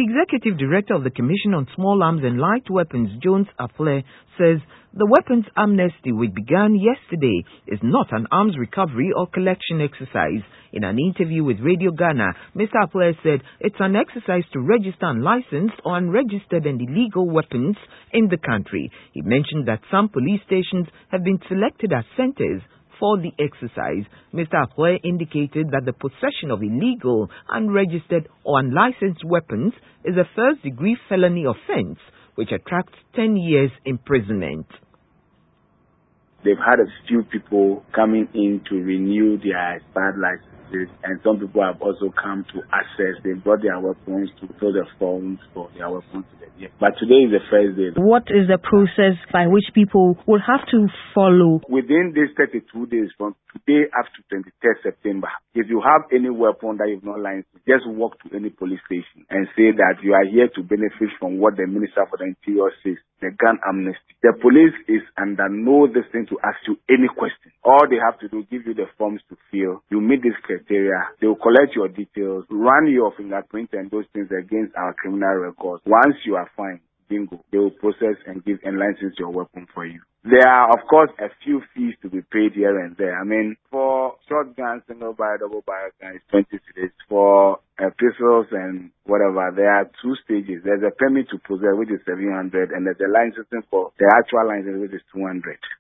The executive director of the Commission on Small Arms and Light Weapons, Jones Apley, says the weapons amnesty which began yesterday is not an arms recovery or collection exercise. In an interview with Radio Ghana, Mr. Apley said it's an exercise to register unlicensed or unregistered and illegal weapons in the country. He mentioned that some police stations have been selected as centers for the exercise. Mr. Apley indicated that the possession of illegal, unregistered or unlicensed weapons is a first-degree felony offense which attracts 10 years imprisonment. They've had a few people coming in to renew their expired licenses, and some people have also come to access. They brought their weapons to fill the forms for their weapons. But today is the first day. What is the process by which people will have to follow? Within these 32 days, from today up to 23rd September, if you have any weapon that you've not licensed, just walk to any police station and say that you are here to benefit from what the Minister for the Interior says, the gun amnesty. The police is under no thing to ask you any question. All they have to do is give you the forms to fill. You meet this criteria. They will collect your details, run your fingerprint and those things against our criminal records. Once you are fine, bingo, they will process and give and license your weapon for you. There are, of course, a few fees to be paid here and there. I mean, for shotguns, single barrel, double barrel guns, 20 cedis. For pistols and whatever, there are two stages. There's a permit to possess, which is 700, and there's a licensing for the actual license, which is 200.